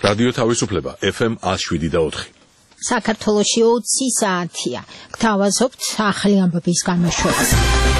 რადიო თავისუფლება FM 107.4. საქართველოში 20 საათია. გთავაზობთ ახალი ამბების გამოშვებას.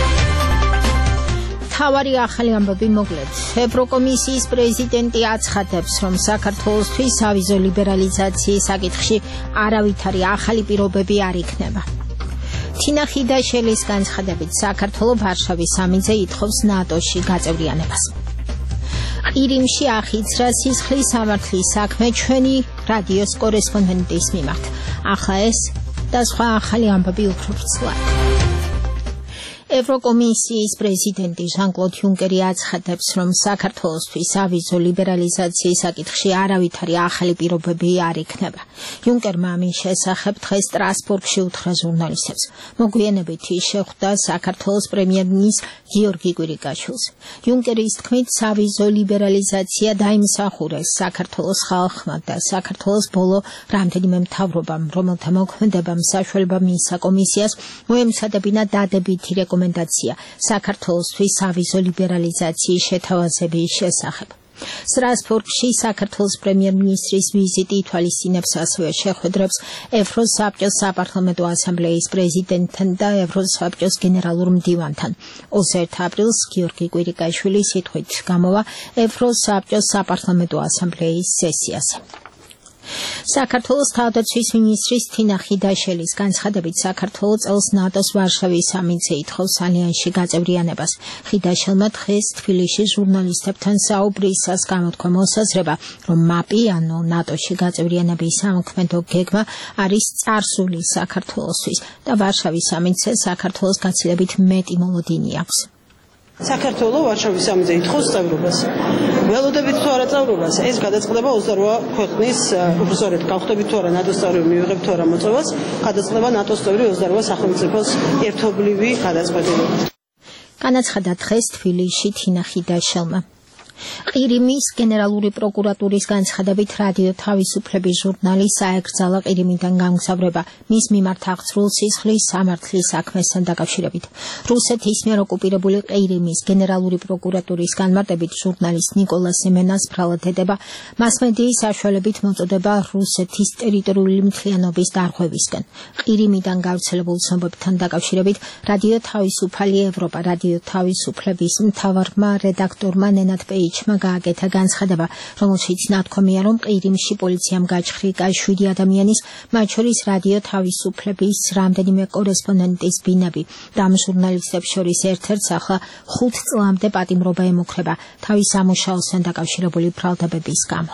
თავარი ახალი ამბები მოკლედ. ევროკომისიის პრეზიდენტი აცხადებს, რომ საქართველოსთვის ავიზო ლიბერალიზაციის საკითხში არავითარი ახალი პირობები არ იქნება. თინა ხიდაშელის განცხადებით, საქართველო ვარშავის სამიტზე ითხოვს ნატოში გაწევრიანებას. ყირიმში ახიძრა სისხლის სამართლის საქმე ჩვენი რადიოს კორესპონდენტის მიმართ. ახლა ეს და სხვა ახალი ამბები უფრო ვრცლად. ევროკომისიის პრეზიდენტი ჟან-კლოდ იუნკერი აცხადებს, რომ საქართველოსთვის ავიზო ლიბერალიზაციის საკითხში არავითარი ახალი პირობები არ იქნება. იუნკერმა ამის შესახებ დღეს სტრასბურგში უთხრა ჟურნალისტებს. მოგვიანებით ის შეხვდა საქართველოს პრემიერ-მინისტრ გიორგი კვირიკაშვილს. იუნკერის თქმით, ავიზო ლიბერალიზაცია დაიმსახურეს საქართველოს ხალხმა და საქართველოს ბოლო რამდენიმე მთავრობამ, რომელთა მოქმედებამ საშუალება მიისცა კომისიას მოემზადებინა დადებითი რეკომენდაცია საქართველოსთვის ავიზო ლიბერალიზაციის შეთავაზების შესახებ. სტრასბურგში საქართველოს პრემიერ-მინისტრის ვიზიტი ითვალისწინებს ასევე შეხვედრებს ევროსაბჭოს საპარლამენტო ასამბლეის პრეზიდენტთან და ევროსაბჭოს გენერალურ მდივანთან. 21 აპრილს გიორგი კვირიკაშვილი სიტყვით გამოვა ევროსაბჭოს საპარლამენტო ასამბლეის სესიაზე. საქართველოს თავდაცვის მინისტრის თინა ხიდაშელის განცხადებით, საქართველო წელს ნატოს ვარშავის სამიტზე ითხოვს ალიანსში გაწევრიანებას. ხიდაშელმა დღეს თბილისში ჟურნალისტებთან საუბრისას გამოთქვა მოსაზრება, რომ მაპი ანუ ნატოში გაწევრიანების სამოქმედო გეგმა არის წარსული საქართველოსთვის და ვარშავის სამიტზე საქართველოს გაცილებით მეტი მოლოდინი აქვს. საქართველო ვარშავის სამიტზე ითხოვს წევრობას. ველოდებით თუ არა წევრობას, ეს გადაწყდება 28 ქვეყნის, უბრალოდ გავხდებით თუ არა ნატოს წევრი, მივიღებთ თუ არა მოწვევას, გადაწყდება ნატოს წევრი 28 სახელმწიფოს ერთობლივი გადაწყვეტილება. განაცხადა დღეს თბილისში თინა ხიდაშელმა. ყირიმის გენერალური პროკურატურის განცხადებით, რადიო თავისუფლების ჟურნალი საეგრძალა ყირიმიდან გამგზავრება მის მიმართ აღწრულ სისხლის სამართლის საქმესთან დაკავშირებით. რუსეთის მიერ ოკუპირებული ყირიმის გენერალური პროკურატურის განმარტებით, ჟურნალისტ ნიკოლა სემენას ბრალად ედება მასმედიის საშუალებით მოწოდება რუსეთის ტერიტორიული მთლიანობის დარღვევისკენ. ყირიმიდან გავრცელებულ ცნობებთან დაკავშირებით, რადიო თავისუფალი ევროპა, რადიო თავისუფლების მთავარმა რედაქტორმა ნენად პეიჩმა გააკეთა განცხადება, რომელშიც ნათქვამია, რომ ყირიმში პოლიციამ გაჩხრიკა 7 ადამიანის, მათ შორის რადიო თავისუფლების რამდენიმე კორესპონდენტის ბინები და ამ ჟურნალისტებს შორის ერთ-ერთს ახლა 5 წლამდე პატიმრობა ემუქრება თავის სამუშაოსთან დაკავშირებული ბრალდებების გამო.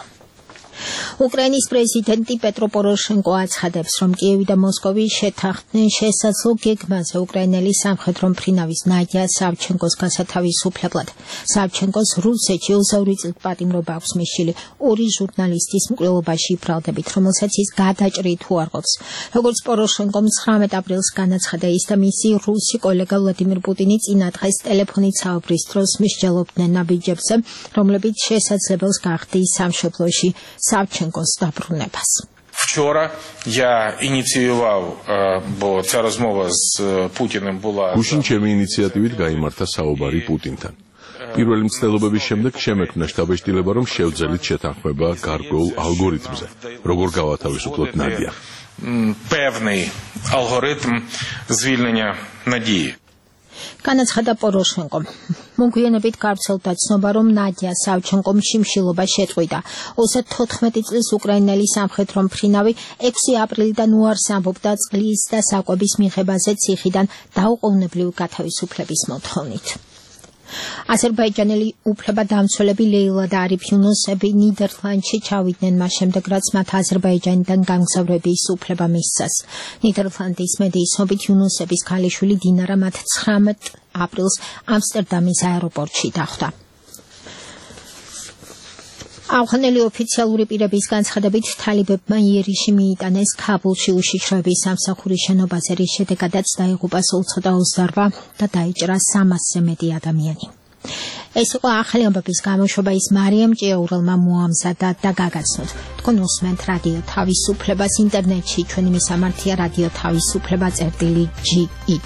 უკრაინის პრეზიდენტი პეტრო პოროშენკო აცხადებს, რომ კიევი და მოსკოვი შეთანხმდნენ შესაძლო გეგმაზე უკრაინელი სამხედრო მფრინავის ნადია სავჩენკოს გასათავისუფლებლად. სავჩენკოს რუსეთში 22 წლით პატიმრობა აქვს მისული 2 ჟურნალისტის მკვლელობაში ბრალდებით, რომელსაც ის გადაჭრით უარყოფს. როგორც პოროშენკომ 19 აპრილს განაცხადა, ის და მისი რუსი კოლეგა ვლადიმირ პუტინი წინა დღეს ტელეფონით საუბრის დროს მისჯელობდნენ ნაბიჯებზე, რომლებიც შესაძლებელს გახდის სამშობლოში Савченкос დაბრუნებას. Вчора я инициировал, бо ця розмова з Путіним була გუშინ ჩემი ინიციატივით გაიმართა საუბარი პუტინთან. პირველი მცდელობების შემდეგ შემექმნა შტაბ-ბიჭდილება, რომ შევძელით შეთანხმება გარკვეულ ალგორითმზე, როგორ გავათავისუფლოთ ნადია. Певний алгоритм звільнення Надії. განაცხადა პოროშენკომ. მოგვიანებით გავრცელდა ცნობა, რომ ნადია სავჩენკომ შიმშილობა შეწყვიტა. 34 წლის უკრაინელი სამხედრო მფრინავი 6 აპრილიდან უარს ამბობდა წყლის და საკვების მიღებაზე ციხიდან დაუყოვნებლივ გათავისუფლების მოთხოვნით. აზერბაიჯანელი უფლებადამცველები ლეილა და არიფ იუნუსები ნიდერლანდში ჩავიდნენ მას შემდეგ, რაც მათ აზერბაიჯანიდან გამგზავრების უფლება მისცეს. ნიდერლანდის მედიის ცნობით, იუნუსების ქალიშვილი დინარა მათ 19 აპრილს ამსტერდამის აეროპორტში დახვდა. ავღანელი ოფიციალური პირების განცხადებით, თალიბებმა იერიში მიიტანეს ქაბულში უშიშროების სამსახურის შენობაზე, რის შედეგადაც დაიღუპა სულცოდა 28 და დაიჭრა 300-ზე მეტი ადამიანი. ეს იყო ახალი ამბების გამოშვება, ის მარიამ ჭიაურელმა მოამზადა და გაგაცნოთ. თქვენ უსმენთ რადიო თავისუფლებას ინტერნეტში, ჩვენი მისამართია რადიო თავისუფლება.ge.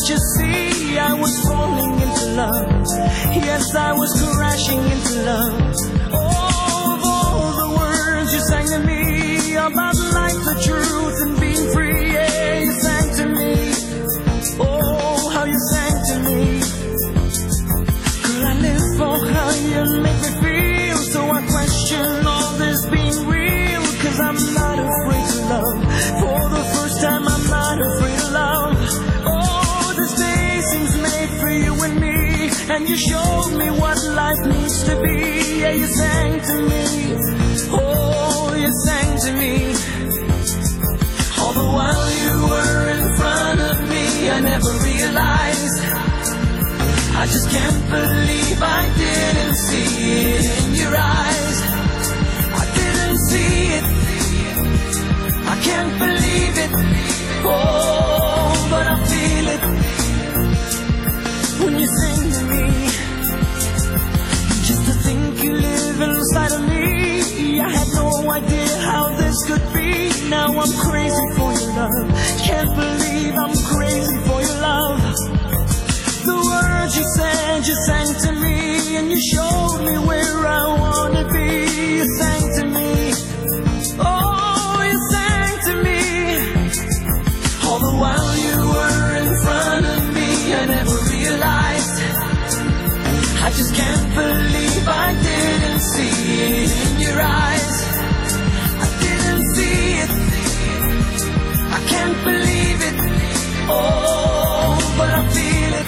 Can't you see I was falling into love? Yes, I was crashing into love. Oh, of all the words you sang to me about life, the truth, and being free, yeah, you sang to me. Oh, how you sang to me. Girl, I live for how you make me feel. So I question all this being real, 'cause I'm not afraid to love. For the first time, I'm not afraid of love. Oh, this day seems made for you and me, and you showed me what life needs to be. Yeah, you sang to me. Oh, you sang to me. All the while you were in front of me, I never realized. I just can't believe I didn't see it in your eyes. I didn't see it. I can't believe it. Oh, but I feel it when you sing to me. Just to think you live inside of me, I had no idea how this could be. Now I'm crazy for your love. Can't believe I'm crazy for your love. The words you said, you sang to me, and you showed me where I want to be. You sang to me. Oh, you sang to me. All the while you were in front of me, I never realized. I just can't believe I didn't see it in your eyes. I didn't see it. I can't believe it. Oh, but I feel it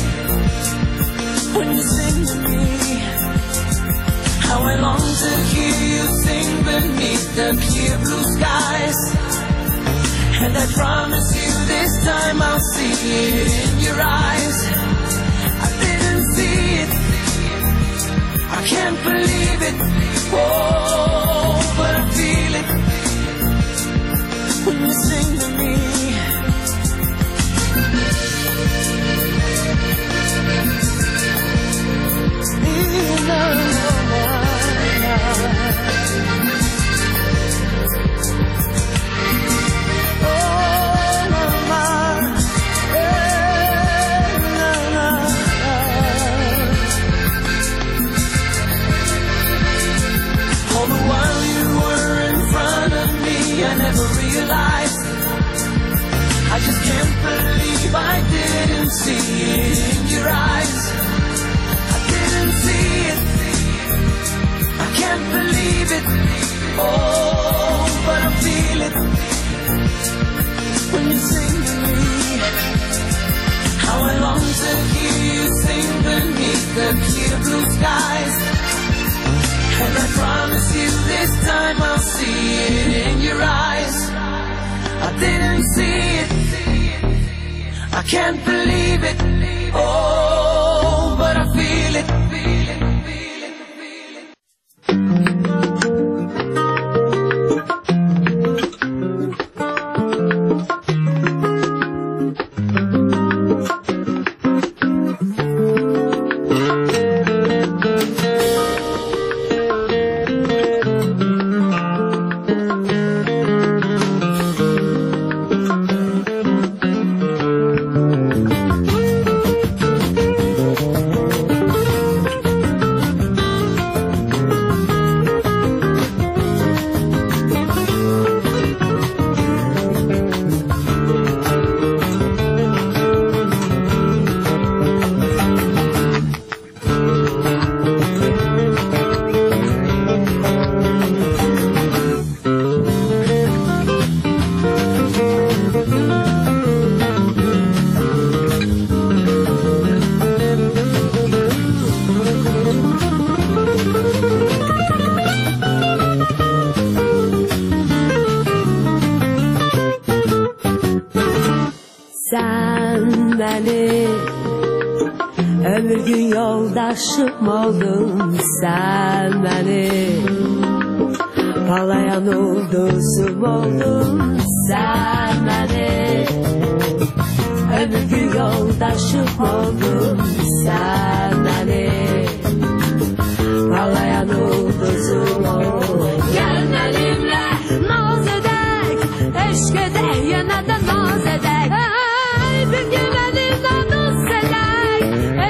when you sing to me. How I long to hear you sing beneath the clear blue skies. And I promise you this time I'll see it in your eyes. I didn't see it. I can't believe it. Oh, but I feel it when you sing to me. I just can't believe I didn't see it in your eyes. I didn't see it. I can't believe it. Oh, but I feel it when you sing to me. How I long to hear you sing beneath the clear blue skies. And I promise you this time I'll see it in your eyes. I didn't see it. I can't believe it. Oh, but I feel it. Ömür gün yoldaşım oldun sen benim. Parlayan ulduzum oldun sen benim. Ömür gün yoldaşım oldun sen benim. Parlayan ulduzum oldun. Gel benimle naz edek, eşk edek, yana da naz edek. Hey, bir gün benimle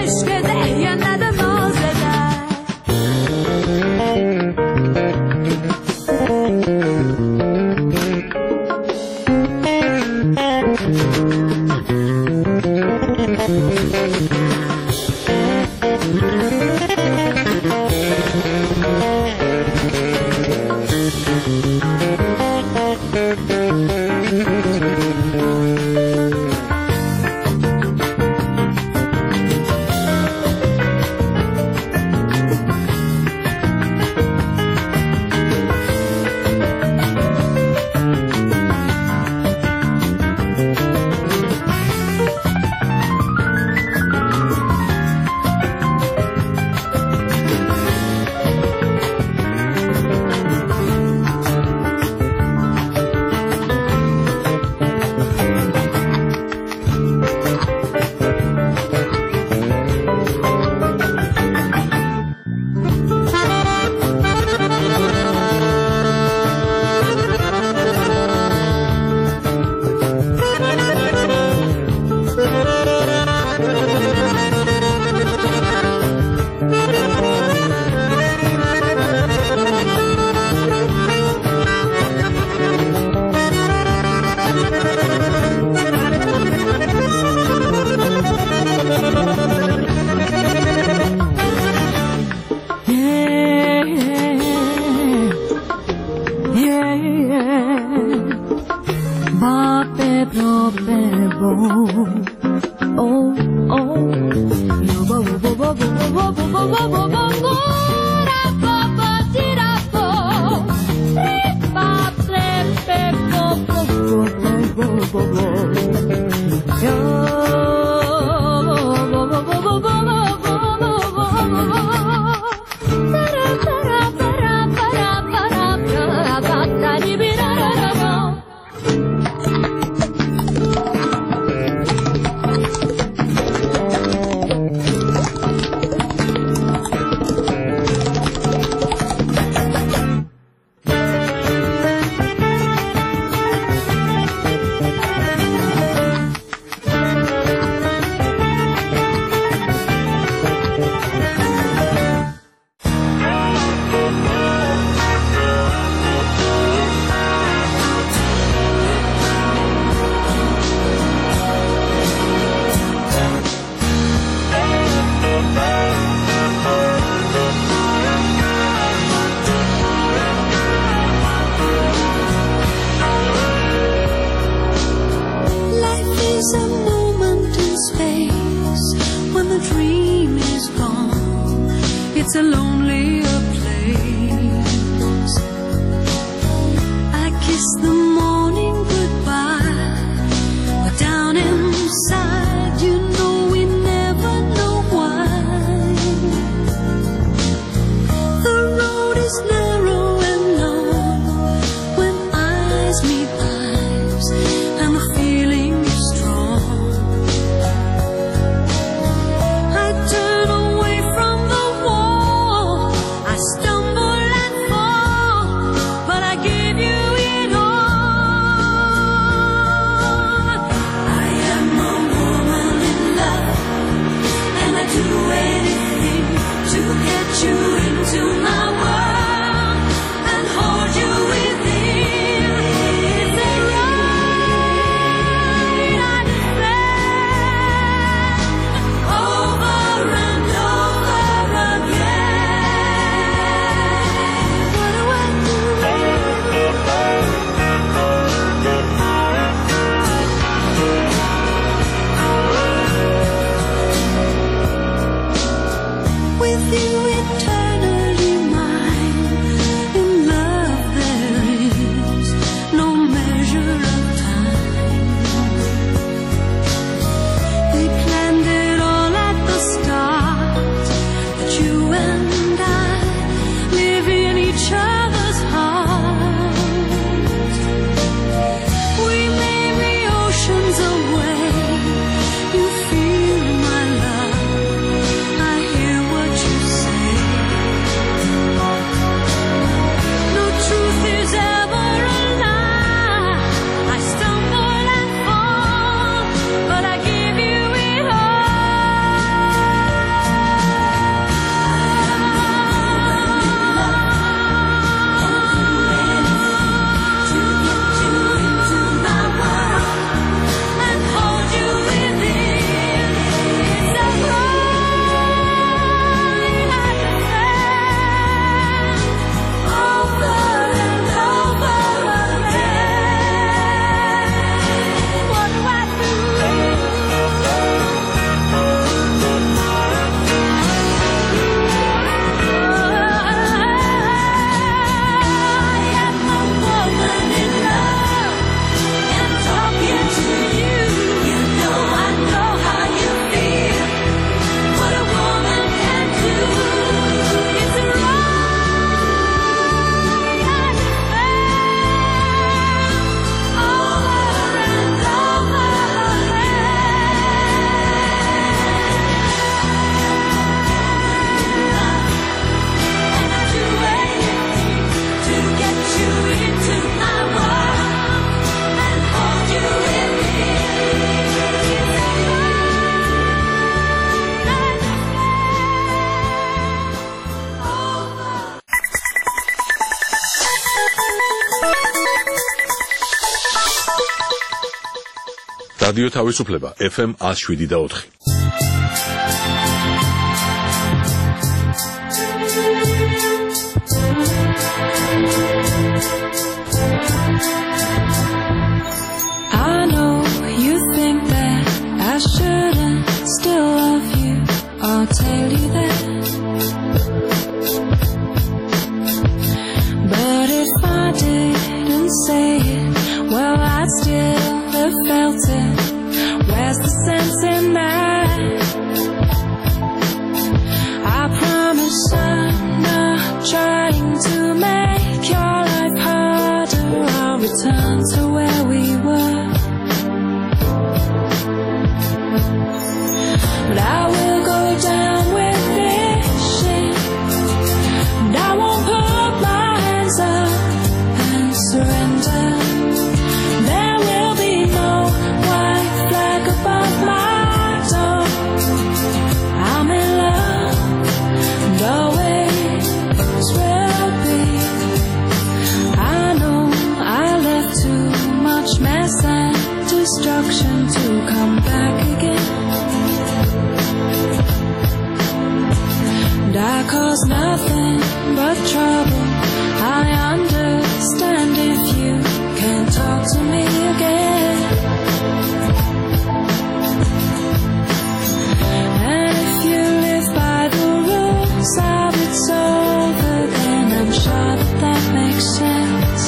It's a lonelier place. I kiss the morning goodbye, but down inside, you know we never know why. The road is narrow and long when eyes meet eyes, and the feeling is strong. I turn away from the wall რადიო თავისუფლება FM 107.4. I know you think that I shouldn't still love you. I'll tell you that. But if I didn't say it, well, I'd still have felt it. Where's the sense in that? I promise I'm not trying to make your life harder. I'll return to where we were. But I will go down with this shit. And I won't put my hands up and surrender. There will be no white flag above my door. I'm in love, and always will be. I know I left too much mess and destruction to come back again. And I cause nothing but trouble. I understand if you can't talk to me again. And if you live by the rules of it's over, then I'm sure that makes sense.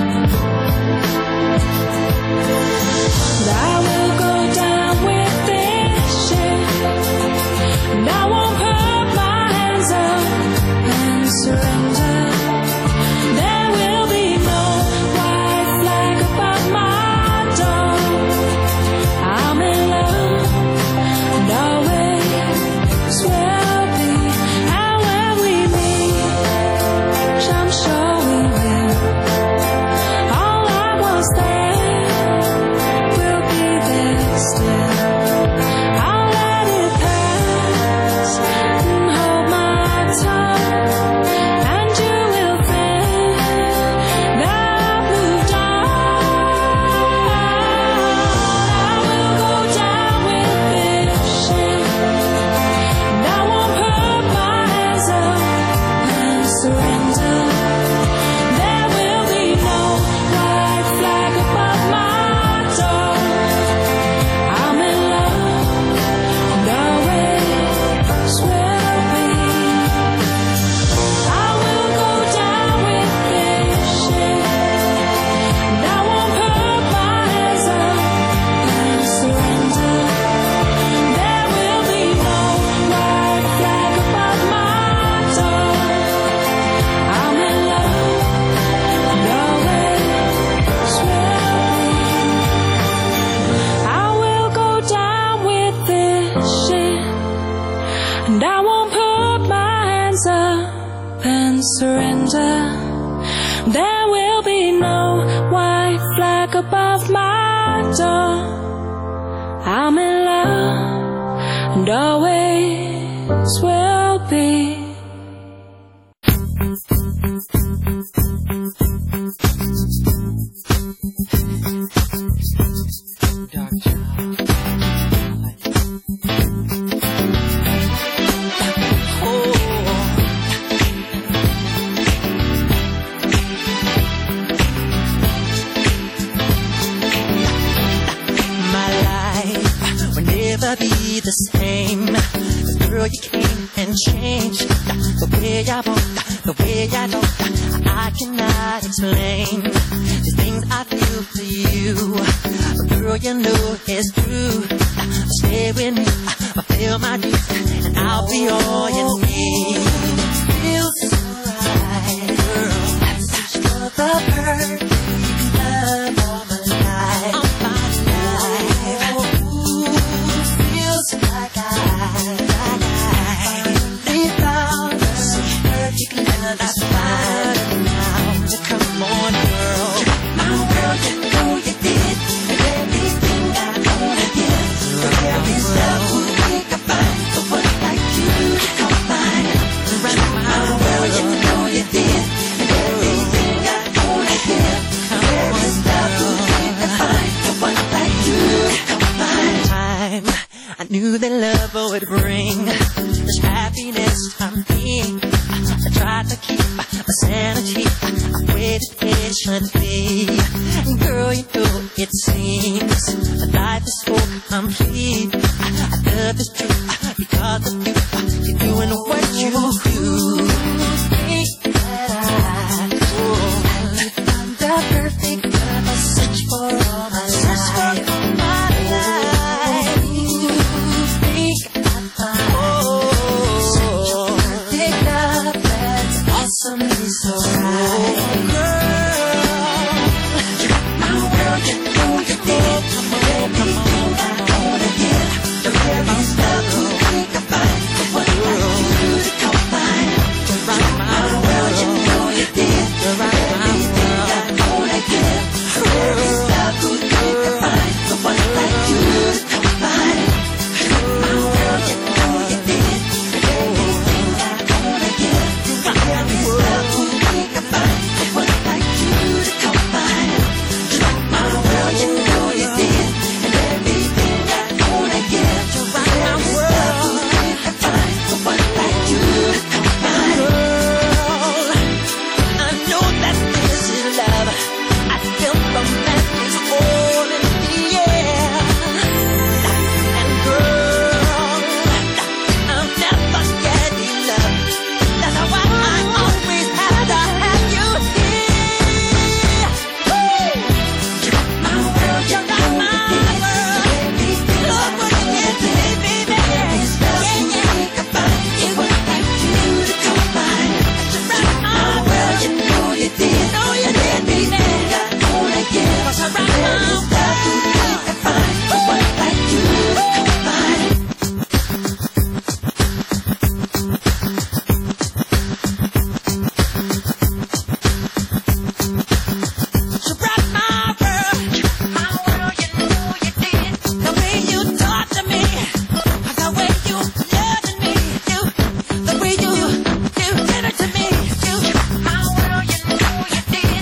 But I will go down with this shit. And I won't put my hands up and surrender. There will be no white flag above my door. I'm in love, and always will be. And when we meet, which I'm sure we will, all I was there will be there still. I'll let it pass and hold my tongue, and you will think that I've moved on. I will go down with this shit, and I won't put my hands up and surrender. There will be no white flag above my door. I'm in love, and always will be. I will go down with this shit, and I won't put my hands up and surrender. There will be no white flag above my door. I'm in love, and always will be. I will go down with this shit, and I won't put my hands up and surrender. There will be no white flag above my door. I'm in love, and always will be. My life will never be the same. 'Cause girl, you came and changed the way I walk, the way I talk. I cannot explain the things I feel for you. But girl, you know it's true. Stay with me, I feel my dreams, and I'll be all you need. Feels so right, girl. I'm such for the perfect love of my life. Feels like I finally found the perfect love that's fine now. Come on, girl. My world, you know you did everything I wanna give. There is love who we can find someone like you. Come happiness I'm in. I tried to keep my sanity. I waited patiently. Girl, you know it seems life is so complete. I love this truth because of you. You're doing what you do. Think that I found the perfect love. I search for all my life. You think I found such a perfect love that's awesomely so right. Girl, you got my world, you know you did. Everything I wanna give. The very stuff you think I find. What I do to come find. You rock my world, you know you did. Everything I wanna give. The very stuff you think I find. What I do to come find. You rock my world, you know you did. Everything I wanna give. The very stuff you think I find. What I do to come find. You rock my world, you know you did. And everything I wanna give. You rock my world, you think I find. What I do to come find. Girl, I know that this is love. I feel the madness all in the air. And girl, I'm never getting love. That's why I always have to have you here. You rock my world, you rock my world. Look what you did to me, baby. Yeah. You what I do to come find. You rock my world, you know you did. Know you did, baby. I wanna give. 'Cause I rock my world. What I do to come find. You rock my world, you know you did. The way you talk to me, the way you loved me, the way you did it to me. You rock my world, you know you did.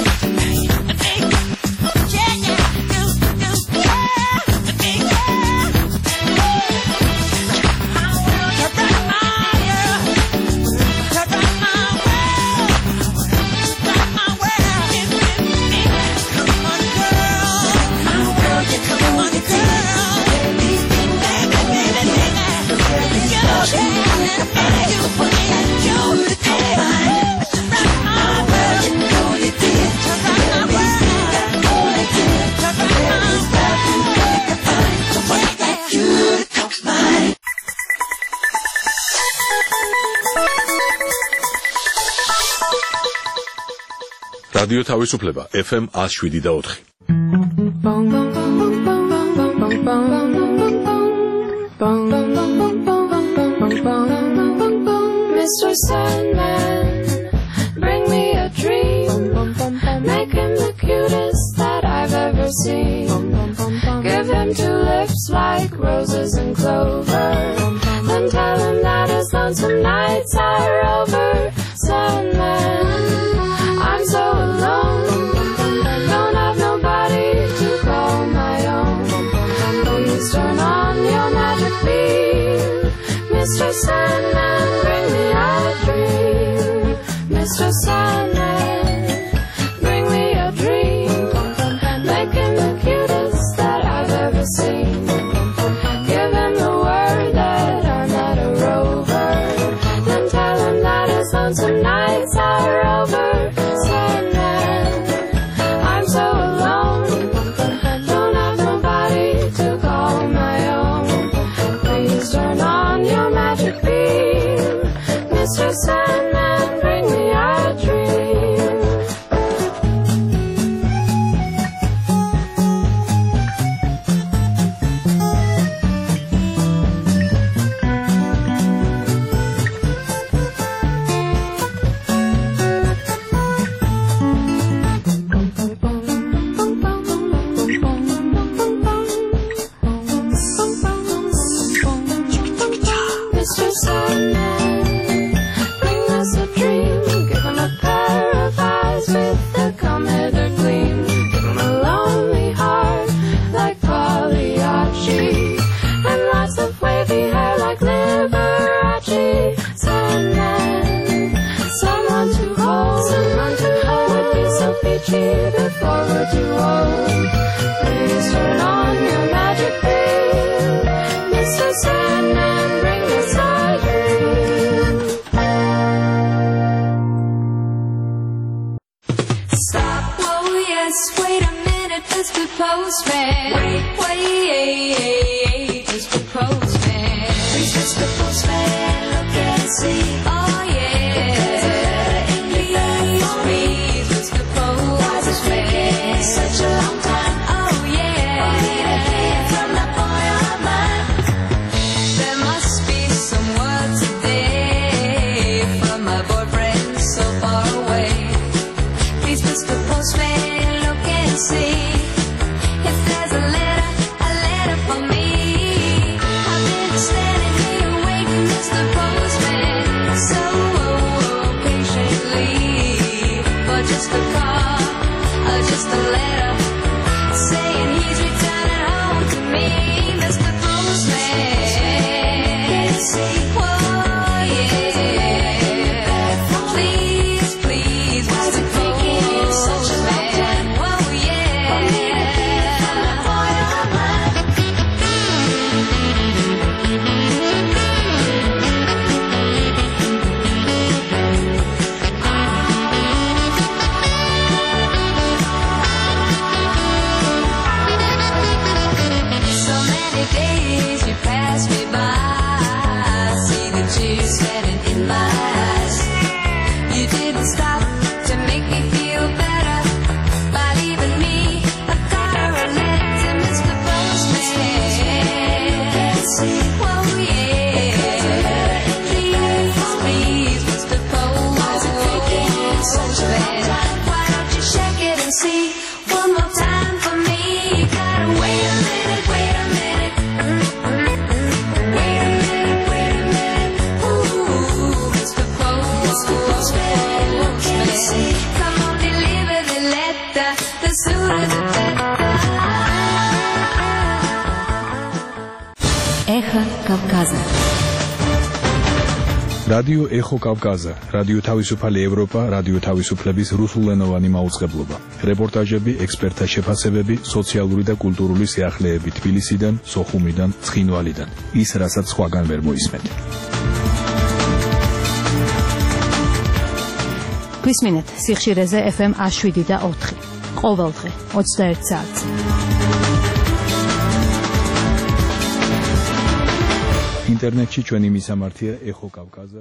რადიო თავისუფლება FM 107.4. Mr. Sandman, bring me a dream. Make him the cutest that I've ever seen. Give him two lips like roses and clover. Then tell him that his lonesome nights are over. Sandman, I'm so alone. Don't have nobody to call my own. Please turn on your magic beam. Mr. Sandman, bring me a dream. Mr. Sandman, bring me a dream. Make him the cutest that I've ever seen. Give him the word that I'm not a rover. Then tell him that his lonesome nights are over. Sandman, I'm so alone. Don't have nobody to call my own. Please turn on your magic beam. Mr. Sandman, bring me a dream. Mr. Sandman. key before we're too old. Please turn on your magic beam. Mr. Sandman, bring us our dream. Stop, oh yes, wait a minute, Mr. Postman. Wait, Mr. Postman. Please, Mr. Postman, look and see. Oh yeah, please, Mr. Postman. Such a long time. Oh yeah, from that boy of mine. There must be some word today from my boyfriend so far away. Please, Mr. Postman, look and see if there's a letter for me. I've been standing here waiting, Mr. Postman, so patiently for just a call or just a letter saying he's returning home to me, Mr. Postman. Whoa, yeah. Please, Mr. Postman. Whoa, yeah. So many days you pass me by, see the tears standing in my eyes. You didn't stop to make me feel better by leaving me a card or a letter, Mr. Postman. Whoa, yeah. Please, Mr. Postman. Why don't you check it and see one more time for me? You gotta wait a minute, wait a minute. Wait a minute. Ooh, Mr. Postman. Come on, deliver the letter. The sooner the better. Эхо Кавказа. რადიო ეხო კავკაზა, რადიო თავისუფალი ევროპა, რადიო თავისუფლების რუსულენოვანი მაუწყებლობა. რეპორტაჟები, ექსპერტთა შეფასებები, სოციალური და კულტურული სიახლეები თბილისიდან, სოხუმიდან, ცხინვალიდან. ის, რასაც სხვაგან ვერ მოისმენთ. გვისმინეთ სიხშირეზე FM 107 და 4. ყოველდღე 21 საათზე. ინტერნეტში ჩვენი მისამართია ეხო კავკაზა